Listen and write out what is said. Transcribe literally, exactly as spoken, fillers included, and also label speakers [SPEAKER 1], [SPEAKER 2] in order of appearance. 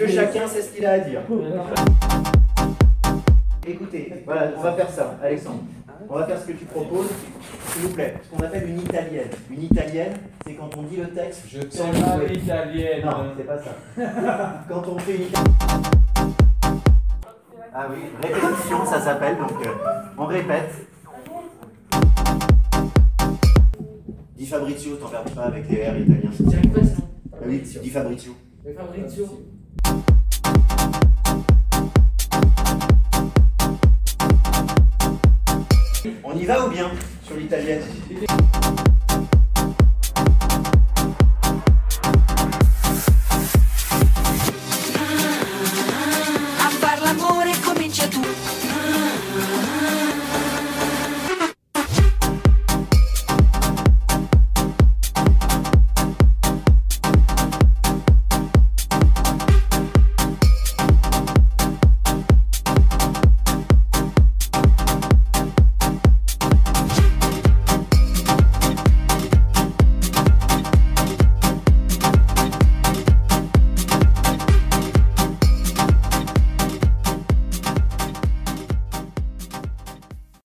[SPEAKER 1] que chacun sait ce qu'il a à dire. Écoutez, voilà, on va faire ça, Alexandre. On va faire ce que tu proposes, s'il vous plaît. Ce qu'on appelle une italienne. Une italienne, c'est quand on dit le texte
[SPEAKER 2] Je
[SPEAKER 1] sans
[SPEAKER 2] t'aime pas
[SPEAKER 1] jouer.
[SPEAKER 2] l'italienne.
[SPEAKER 1] Non, c'est pas ça. Quand on fait une italienne. Ah oui, répétition, ça s'appelle, donc euh, on répète. Dis Fabrizio, t'emmerdes pas avec les R italiens.
[SPEAKER 3] J'arrive pas ça.
[SPEAKER 1] Ah oui, dis Fabrizio.
[SPEAKER 3] Mais Fabrizio.
[SPEAKER 1] On y va ou bien sur l'italienne?